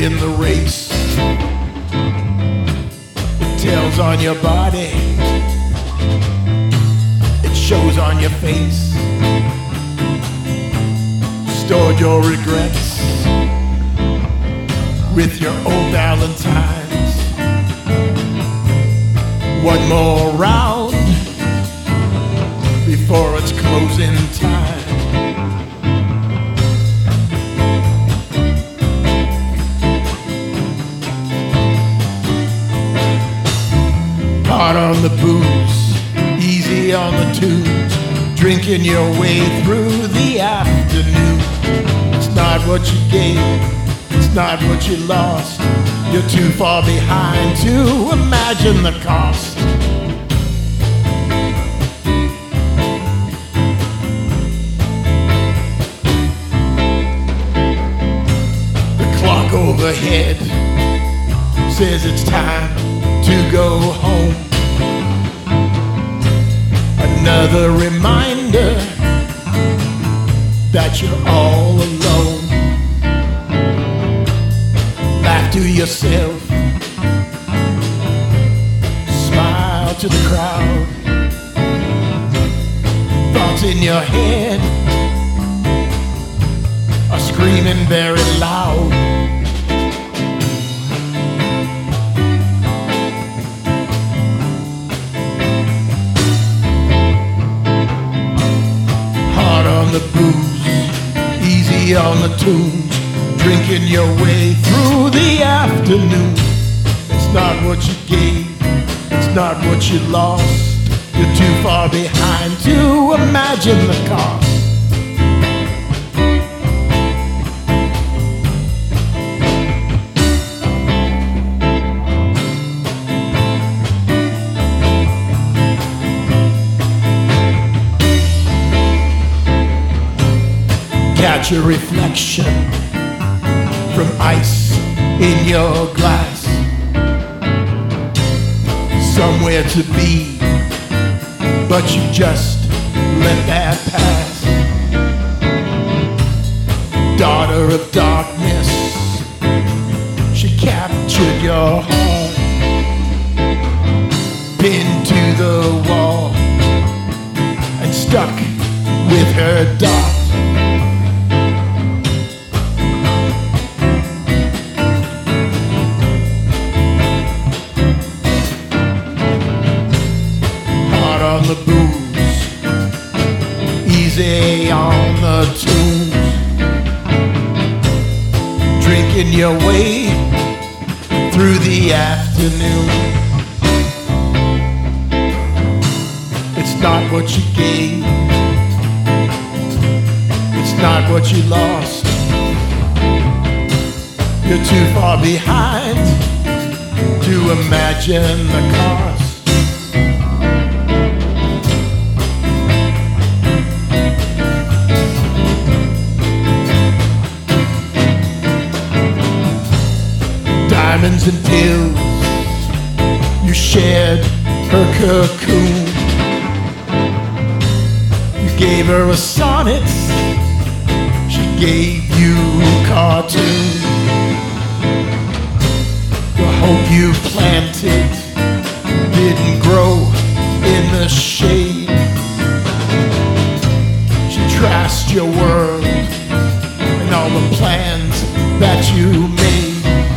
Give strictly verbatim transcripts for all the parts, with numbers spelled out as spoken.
in the race. It tells on your body, it shows on your face. Stored your regrets with your old Valentines. One more round before it's closing time. Hard on the booze, easy on the tunes, drinking your way through the afternoon. It's not what you gave, it's not what you lost. You're too far behind to imagine the cost. The clock overhead says it's time to go home. Another reminder that you're all alone. Laugh to yourself, smile to the crowd. Thoughts in your head are screaming very loud. The booze, easy on the tunes, drinking your way through the afternoon. It's not what you gave, it's not what you lost. You're too far behind to imagine the cost. Catch a reflection from ice in your glass. Somewhere to be, but you just let that pass. Daughter of darkness, she captured your heart, pinned to the wall and stuck with her dart. On the booze, easy on the tunes, drinking your way through the afternoon. It's not what you gave, it's not what you lost. You're too far behind to imagine the cost. Diamonds and pills, you shared her cocoon. You gave her a sonnet, she gave you cartoons. The hope you planted didn't grow in the shade. She trashed your world and all the plans that you made.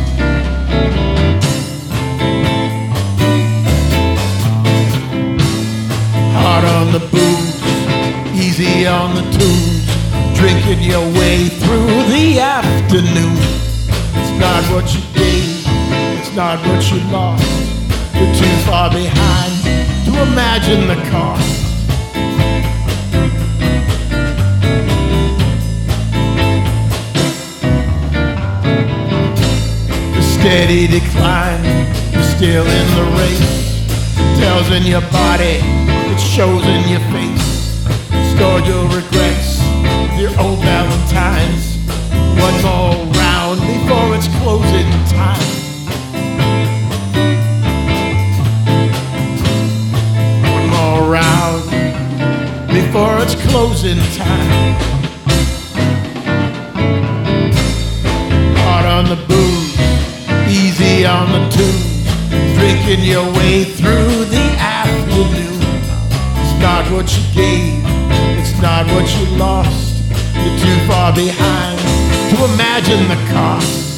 Hard on the booze, easy on the tunes, drinking your way through the afternoon. It's not what you gave, it's not what you lost. You're too far behind to imagine the cost. The steady decline, you're still in the race. It tells in your body, it shows in your face. Stored your regrets, your old Valentines. One more round before it's closing time. One more round before it's closing time. Hard on the booze, steady on the tunes, drinking your way through the afternoon. It's not what you gave, it's not what you lost. You're too far behind to imagine the cost.